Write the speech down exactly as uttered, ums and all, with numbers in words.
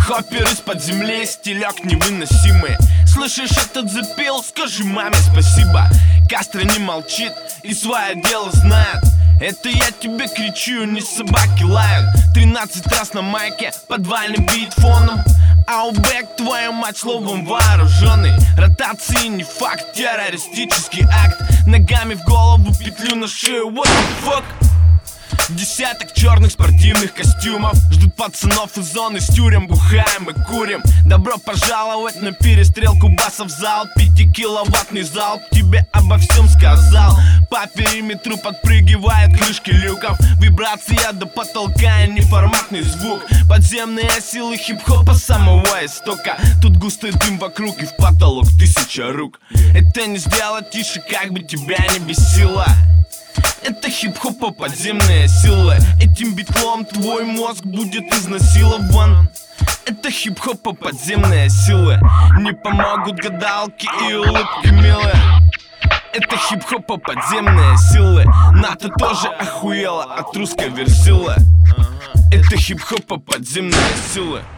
Хоппер из-под земли, стилек невыносимый. Слышишь этот запил? Скажи маме спасибо. Кастро не молчит и свое дело знает. Это я тебе кричу, не собаки лают. Тринадцать раз на майке, подвальным битфоном. Аубек, твою мать, словом вооруженный. Ротации не факт, террористический акт. Ногами в голову, петлю на шею, what the fuck. Десяток черных спортивных костюмов ждут пацанов из зоны, с тюрем бухаем и курим. Добро пожаловать на перестрелку басов в зал. Пятикиловаттный залп тебе обо всем сказал. По периметру подпрыгивают крышки люков. Вибрация до потолка и неформатный звук. Подземные силы хип-хопа самого истока. Тут густой дым вокруг и в потолок тысяча рук. Это не сделать тише, как бы тебя не бесило. Это хип-хопа подземная сила. Этим битлом твой мозг будет изнасилован. Это хип-хопа подземная сила. Не помогут гадалки и улыбки милые. Это хип-хопа подземная сила. НАТО тоже охуела от русской версила. Это хип-хопа подземная сила.